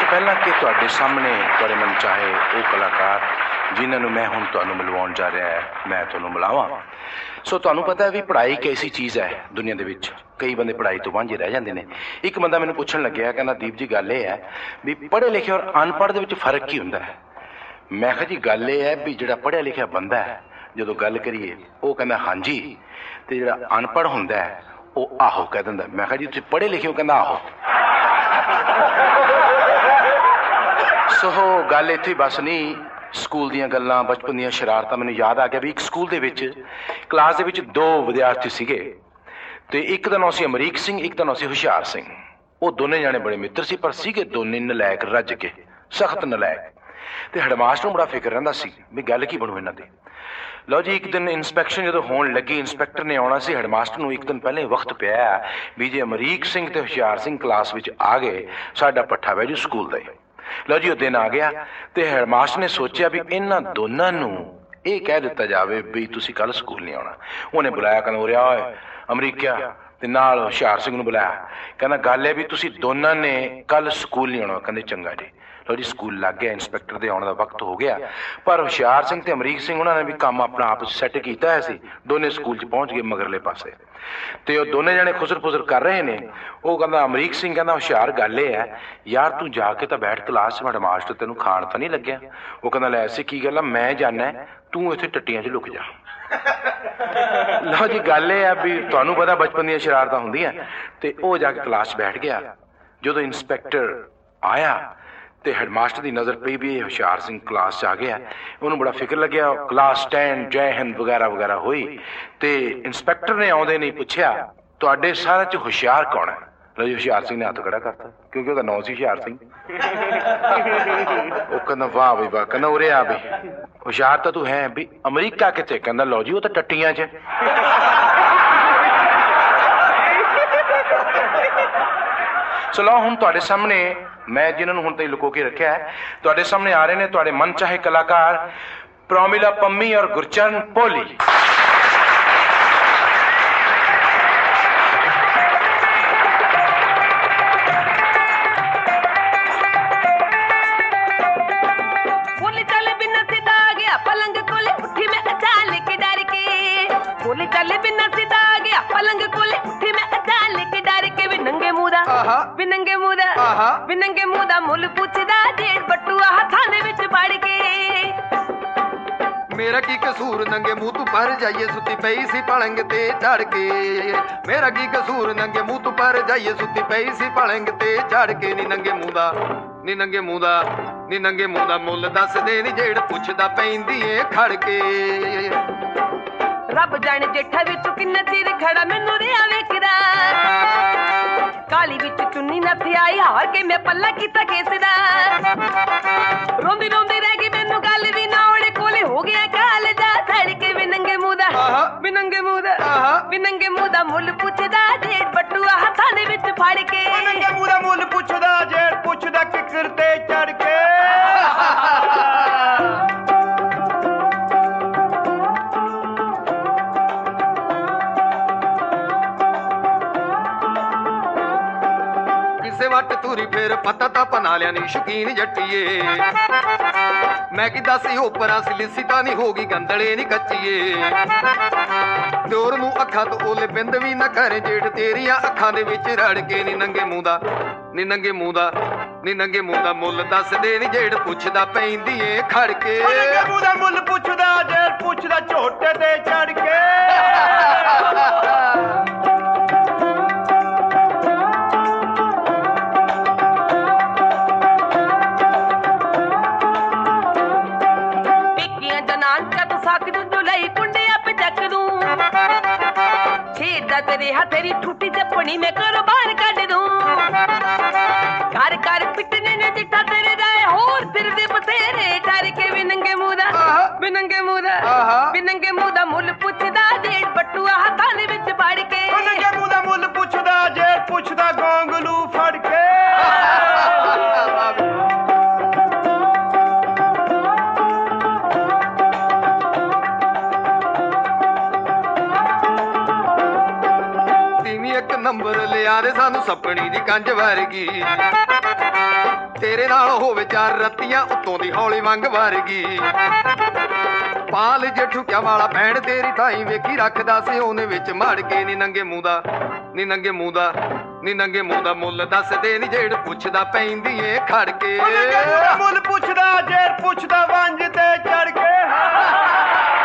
ਪਹਿਲਾਂ ਕਿ ਤੁਹਾਡੇ ਸਾਹਮਣੇ ਤੁਹਾਡੇ ਮਨ ਚਾਹੇ ਉਹ ਕਲਾਕਾਰ ਜਿਨ੍ਹਾਂ ਨੂੰ ਮੈਂ ਹੁਣ ਤੁਹਾਨੂੰ ਮਿਲਵਾਉਣ ਜਾ ਰਿਹਾ ਹੈ, ਮੈਂ ਤੁਹਾਨੂੰ ਮਿਲਾਵਾਂ। ਸੋ ਤੁਹਾਨੂੰ ਪਤਾ ਹੈ ਵੀ ਪੜ੍ਹਾਈ ਇੱਕ ਐਸੀ ਚੀਜ਼ ਹੈ ਦੁਨੀਆ ਦੇ ਵਿੱਚ, ਕਈ ਬੰਦੇ ਪੜ੍ਹਾਈ ਤੋਂ ਵਾਂਝੇ ਰਹਿ ਜਾਂਦੇ ਨੇ। ਇੱਕ ਬੰਦਾ ਮੈਨੂੰ ਪੁੱਛਣ ਲੱਗਿਆ, ਕਹਿੰਦਾ ਦੀਪ ਜੀ ਗੱਲ ਇਹ ਹੈ ਵੀ ਪੜ੍ਹੇ ਲਿਖੇ ਔਰ ਅਨਪੜ੍ਹ ਦੇ ਵਿੱਚ ਫਰਕ ਕੀ ਹੁੰਦਾ ਹੈ? ਮੈਂ ਕਿਹਾ ਜੀ ਗੱਲ ਇਹ ਹੈ ਵੀ ਜਿਹੜਾ ਪੜ੍ਹਿਆ ਲਿਖਿਆ ਬੰਦਾ ਹੈ ਜਦੋਂ ਗੱਲ ਕਰੀਏ ਉਹ ਕਹਿੰਦਾ ਹਾਂਜੀ, ਤੇ ਜਿਹੜਾ ਅਨਪੜ੍ਹ ਹੁੰਦਾ ਹੈ ਉਹ ਆਹੋ ਕਹਿ ਦਿੰਦਾ। ਮੈਂ ਕਿਹਾ ਜੀ ਤੁਸੀਂ ਪੜ੍ਹੇ ਲਿਖੇ ਹੋ? ਕਹਿੰਦਾ ਆਹੋ। ਸੋ ਗੱਲ ਇੱਥੇ ਬਸ ਨਹੀਂ, ਸਕੂਲ ਦੀਆਂ ਗੱਲਾਂ, ਬਚਪਨ ਦੀਆਂ ਸ਼ਰਾਰਤਾਂ। ਮੈਨੂੰ ਯਾਦ ਆ ਗਿਆ ਵੀ ਇੱਕ ਸਕੂਲ ਦੇ ਵਿੱਚ ਕਲਾਸ ਦੇ ਵਿੱਚ ਦੋ ਵਿਦਿਆਰਥੀ ਸੀਗੇ, ਤੇ ਇੱਕ ਦਾ ਨਾਂ ਸੀ ਅਮਰੀਕ ਸਿੰਘ, ਇੱਕ ਦਾ ਨਾਂ ਸੀ ਹੁਸ਼ਿਆਰ ਸਿੰਘ। ਉਹ ਦੋਨੇ ਜਾਣੇ ਬੜੇ ਮਿੱਤਰ ਸੀ, ਪਰ ਸੀਗੇ ਦੋਨੇ ਨਲਾਇਕ, ਰੱਜ ਕੇ ਸਖਤ ਨਲਾਇਕ। ਤੇ ਹੈਡਮਾਸਟਰ ਨੂੰ ਬੜਾ ਫਿਕਰ ਰਹਿੰਦਾ ਸੀ ਵੀ ਗੱਲ ਕੀ ਬਣੂ ਇਹਨਾਂ ਦੀ। ਲਓ ਜੀ, ਇੱਕ ਦਿਨ ਇੰਸਪੈਕਸ਼ਨ ਜਦੋਂ ਹੋਣ ਲੱਗੀ, ਇੰਸਪੈਕਟਰ ਨੇ ਆਉਣਾ ਸੀ। ਹੈਡਮਾਸਟਰ ਨੂੰ ਇੱਕ ਦਿਨ ਪਹਿਲੇ ਵਕਤ ਪਿਆ ਵੀ ਜੇ ਅਮਰੀਕ ਸਿੰਘ ਤੇ ਹੁਸ਼ਿਆਰ ਸਿੰਘ ਕਲਾਸ ਵਿੱਚ ਆ ਗਏ ਸਾਡਾ ਪੱਠਾ ਬਹਿ ਜੂ ਸਕੂਲ ਦਾ ਹੀ। ਲਓ ਜੀ, ਉਹ ਦਿਨ ਆ ਗਿਆ ਤੇ ਹੈਡਮਾਸਟਰ ਨੇ ਸੋਚਿਆ ਵੀ ਇਹਨਾਂ ਦੋਨਾਂ ਨੂੰ ਇਹ ਕਹਿ ਦਿੱਤਾ ਜਾਵੇ ਵੀ ਤੁਸੀਂ ਕੱਲ ਸਕੂਲ ਨਹੀਂ ਆਉਣਾ। ਉਹਨੇ ਬੁਲਾਇਆ, ਕਹਿੰਦਾ ਉਰੇ ਓਏ ਅਮਰੀਕਿਆ, ਤੇ ਨਾਲ ਹੁਸ਼ਿਆਰ ਸਿੰਘ ਨੂੰ ਬੁਲਾਇਆ। ਕਹਿੰਦਾ ਗੱਲ ਹੈ ਵੀ ਤੁਸੀਂ ਦੋਨਾਂ ਨੇ ਕੱਲ ਸਕੂਲ ਨਹੀਂ ਆਉਣਾ। ਕਹਿੰਦੇ ਚੰਗਾ ਜੀ। ਲਓ ਜੀ, ਸਕੂਲ ਲੱਗ ਗਿਆ, ਇੰਸਪੈਕਟਰ ਦੇ ਆਉਣ ਦਾ ਵਕਤ ਹੋ ਗਿਆ। ਪਰ ਹੁਸ਼ਿਆਰ ਸਿੰਘ ਤੇ ਅਮਰੀਕ ਸਿੰਘ ਉਹਨਾਂ ਨੇ ਵੀ ਕੰਮ ਆਪਣਾ ਆਪ ਸੈੱਟ ਕੀਤਾ ਹੋਇਆ ਸੀ। ਦੋਨੇ ਸਕੂਲ 'ਚ ਪਹੁੰਚ ਗਏ ਮਗਰਲੇ ਪਾਸੇ, ਤੇ ਉਹ ਦੋਨੇ ਜਣੇ ਖੁਸਰ ਫੁਸਰ ਕਰ ਰਹੇ ਨੇ। ਉਹ ਕਹਿੰਦਾ ਅਮਰੀਕ ਸਿੰਘ ਕਹਿੰਦਾ ਹੁਸ਼ਿਆਰ ਗੱਲ ਇਹ ਹੈ ਯਾਰ ਤੂੰ ਜਾ ਕੇ ਤਾਂ ਬੈਠ ਕਲਾਸ 'ਚ, ਮਾਸਟਰ ਤੈਨੂੰ ਖਾਣ ਤਾਂ ਨਹੀਂ ਲੱਗਿਆ? ਉਹ ਕਹਿੰਦਾ ਲੈ ਐਸੀ ਕੀ ਗੱਲ ਆ, ਮੈਂ ਜਾਣਾ, ਤੂੰ ਇੱਥੇ ਟੱਟੀਆਂ 'ਚ ਲੁਕ ਜਾ। ਲਓ ਜੀ, ਗੱਲ ਇਹ ਆ ਵੀ ਤੁਹਾਨੂੰ ਪਤਾ ਬਚਪਨ ਦੀਆਂ ਸ਼ਰਾਰਤਾਂ ਹੁੰਦੀਆਂ। ਤੇ ਉਹ ਜਾ ਕੇ ਕਲਾਸ 'ਚ ਬੈਠ ਗਿਆ। ਜਦੋਂ ਇੰਸਪੈਕਟਰ ਆਇਆ ਤੇ ਹੈਡਮਾਸਟਰ ਦੀ ਨਜ਼ਰ ਪਈ ਵੀ ਇਹ ਹੁਸ਼ਿਆਰ ਸਿੰਘ ਕਲਾਸ 'ਚ ਆ ਗਿਆ। ਉਹਨੂੰ ਬੜਾ ਫਿਕਰ ਲੱਗਿਆ। ਕਲਾਸ ਸਟੈਂਡ, ਜੈ ਹਿੰਦ ਵਗੈਰਾ ਵਗੈਰਾ ਹੋਈ, ਤੇ ਇੰਸਪੈਕਟਰ ਨੇ ਆਉਂਦੇ ਨਹੀਂ ਪੁੱਛਿਆ ਤੁਹਾਡੇ ਸਾਰਿਆਂ 'ਚ ਹੁਸ਼ਿਆਰ ਕੌਣ ਹੈ? ਲਓ ਜੀ, ਹੁਸ਼ਿਆਰ ਸਿੰਘ ਨੇ ਹੱਥ ਖੜਾ ਕਰਤਾ ਕਿਉਂਕਿ ਉਹਦਾ ਨਾਂ ਸੀ ਹੁਸ਼ਿਆਰ ਸਿੰਘ। ਉਹ ਕਹਿੰਦਾ ਵਾਹ ਬਈ ਵਾਹ। ਕਹਿੰਦਾ ਉਰੇ ਆ ਬਈ, ਹੁਸ਼ਿਆਰ ਤਾਂ ਤੂੰ ਹੈ ਵੀ ਅਮਰੀਕਾ ਕਿੱਥੇ? ਕਹਿੰਦਾ ਲਓ ਜੀ ਉਹ ਤਾਂ ਟੱਟੀਆਂ 'ਚ। ਸੋ ਲਓ ਹੁਣ ਤੁਹਾਡੇ ਸਾਹਮਣੇ ਮੈਂ ਜਿਨ੍ਹਾਂ ਨੂੰ ਹੁਣ ਤਾਈਂ ਲੁਕੋ ਕੇ ਰੱਖਿਆ ਹੈ, ਤੁਹਾਡੇ ਸਾਹਮਣੇ ਆ ਰਹੇ ਨੇ ਤੁਹਾਡੇ ਮਨ ਚਾਹੇ ਕਲਾਕਾਰ ਪ੍ਰੋਮਿਲਾ ਪੰਮੀ ਔਰ ਗੁਰਚਰਨ ਪੋਲੀ। ਬੋਲੀ ਚੱਲ ਬਿਨਾਂ ਸਿੱਧਾ ਆ ਗਿਆ ਪਲੰਗ ਕੋਲੇ, ਉੱਠੀ ਮੈਂ ਅਚਾਨਕ ਡਰ ਕੇ। ਬੋਲੀ ਚੱਲ ਬਿਨਾਂ ਸਿੱਧਾ ਆ ਗਿਆ ਪਲੰਗ ਕੋਲੇ, ਉੱਠੀ ਮੈਂ ਅਚਾਨਕ ਡਰ ਕੇ। ਵੀ ਨੰਗੇ ਮੂੰਹ ਦਾ, ਵੀ ਨੰਗੇ ਮੂੰਹ ਦਾ, ਵੀ ਨੰਗੇ ਮੂੰਹ ਦਾ ਮੁੱਲ ਪੁੱਛਦਾ ਜੇੜ ਬੱਟੂਆ ਹੱਥਾਂ ਦੇ ਵਿੱਚ ਵੜ ਕੇ। ਮੇਰਾ ਕੀ ਕਸੂਰ ਨੰਗੇ ਮੂੰਹ ਤੂੰ ਪਰ ਜਾਈਏ, ਸੁੱਤੀ ਪਈ ਸੀ ਪਲੰਗ ਤੇ ਚੜ ਕੇ। ਮੇਰਾ ਕੀ ਕਸੂਰ ਨੰਗੇ ਮੂੰਹ ਤੂੰ ਪਰ ਜਾਈਏ, ਸੁੱਤੀ ਪਈ ਸੀ ਪਲੰਗ ਤੇ ਚੜ ਕੇ। ਨੀ ਨੰਗੇ ਮੂੰਹ ਦਾ, ਨੀ ਨੰਗੇ ਮੂੰਹ ਦਾ, ਨੀ ਨੰਗੇ ਮੂੰਹ ਦਾ ਮੁੱਲ ਦੱਸ ਦੇ ਨੀ ਜੇੜ ਪੁੱਛਦਾ ਪੈਂਦੀ ਏ ਖੜ ਕੇ। ਰੱਬ ਜਾਣੇ ਜੇਠਾ ਵਿੱਚ ਕਿੰਨਾ ਚਿਰ ਖੜਾ ਮੈਨੂੰ ਰਿਆ ਵੇਖਦਾ। ਕਾਲੀ ਵਿੱਚ ਚੁੰਨੀ ਨੱਥੀ ਆਈ ਹਾਰ ਕੇ ਮੈਂ ਪੱਲਾ ਕੀਤਾ ਕੇਸ ਦਾ। ਰੋਂਦੀ ਰੋਂਦੀ ਰਹਿ ਗਈ ਮੈਨੂੰ ਗੱਲ ਵੀ ਨਾ ਉਹਦੇ ਕੋਲੇ ਹੋ ਗਿਆ ਕਾਲ ਜਾ ਛੜ ਕੇ। ਵੀ ਨੰਗੇ ਮੂੰਹ ਦਾ, ਵੀ ਨੰਗੇ ਮੂੰਹ ਦਾ, ਵੀ ਨੰਗੇ ਮੂੰਹ ਦਾ ਮੁੱਲ ਪੁੱਛਦਾ ਜੇੜ ਬੱਟੂਆ ਹੱਥਾਂ ਦੇ ਵਿੱਚ ਫੜ ਕੇ। ਨੰਗੇ ਮੂੰਹ ਦਾ ਮੁੱਲ ਪੁੱਛਦਾ ਜੇੜ ਪੁੱਛਦਾ ਕਿੱਕਰ ਤੇ ਚੜ ਕੇ। ਵੱਟ ਤੁਰੀ ਫੇਰ ਪਤਾ ਤਾਂ ਬਣਾ ਲਿਆ ਨੀ ਸ਼ੌਕੀਨ ਜੱਟੀਏ। ਮੈਂ ਕੀ ਦੱਸੀ ਉਪਰਾਂ ਸੀ ਲਿੱਸੀ ਤਾਂ ਨਹੀਂ ਹੋ ਗਈ ਗੰਦਲੇ ਨੀ ਕੱਚੀਏ। ਦਿਓਰ ਨੂੰ ਅੱਖਾਂ ਤੋਂ ਓਲੇ ਬਿੰਦ ਵੀ ਨਾ ਕਰੇ ਜੇੜ ਤੇਰੀਆਂ ਅੱਖਾਂ ਦੇ ਵਿੱਚ ਰੜ ਕੇ। ਨੀ ਨੰਗੇ ਮੂੰਹ ਦਾ, ਨੀ ਨੰਗੇ ਮੂੰਹ ਦਾ, ਨੀ ਨੰਗੇ ਮੂੰਹ ਦਾ ਮੁੱਲ ਦੱਸ ਦੇ ਨੀ ਜੇੜ ਪੁੱਛਦਾ ਪੈਂਦੀ ਏ ਖੜ ਕੇ। ਨੰਗੇ ਮੂੰਹ ਦਾ ਮੁੱਲ ਪੁੱਛਦਾ ਜੇੜ ਪੁੱਛਦਾ ਝੋਟੇ ਤੇ ਚੜ ਕੇ। ਤੇਰੇ ਤੇਰੀ ਠੁੱਟੀ ਤੇ ਪਣੀ ਮੈਂ ਘਰੋਂ ਬਾਹਰ ਕੱਢ ਦੂੰ। ਘਰ ਘਰ ਪਿੱਟਨੇ ਨੇ ਜਿੱਠਾ ਤੇਰੇ ਜਾਏ ਹੋਰ ਫਿਰਦੇ ਬਥੇਰੇ ਡਰ ਕੇ। ਵੀ ਨੰਗੇ ਮੂੰਹ ਦਾ, ਵੀ ਨੰਗੇ ਮੂੰਹ ਦਾ, ਵੀ ਨੰਗੇ ਮੂੰਹ ਦਾ ਮੁੱਲ ਪੁੱਛਦਾ ਜੇੜ ਬੱਟੂਆ ਹੱਥਾਂ ਦੇ ਵਿੱਚ ਵੜ ਕੇ। ਨੰਗੇ ਮੂੰਹ ਦਾ ਮੁੱਲ ਪੁੱਛਦਾ ਜੇੜ ਪੁੱਛਦਾ ਗੋਂਗਲੂ ਫੜ ਕੇ। ਨੰਬਰ ਲਿਆ ਦੇ ਸਾਨੂੰ ਸੱਪਣੀ ਦੀ ਕੰਜ ਵਰਗੀ। ਤੇਰੇ ਨਾਲ ਹੋਵੇ ਚਾਰ ਰੱਤੀਆਂ ਉੱਤੋਂ ਦੀ ਹੌਲੀ ਵੰਗ ਵਰਗੀ ਪਾਲ ਜੇ ਠੁਕਿਆ ਵਾਲਾ ਭੈਣ ਤੇਰੀ ਥਾਈ ਵੇਖੀ ਰੱਖਦਾ ਸੀ ਉਹਨੇ ਵਿੱਚ ਮੜ ਕੇ ਨੀ ਨੰਗੇ ਮੂੰਹ ਦਾ ਨੀ ਨੰਗੇ ਮੂੰਹ ਦਾ ਨੀ ਨੰਗੇ ਮੂੰਹ ਦਾ ਮੁੱਲ ਦੱਸਦੇ ਨੀ ਜੇੜ ਪੁੱਛਦਾ ਪੈਂਦੀ ਏ ਖੜ ਕੇ ਮੁੱਲ ਪੁੱਛਦਾ ਜੇਰ ਪੁੱਛਦਾ ਵੰਜ ਤੇ ਚੜ ਕੇ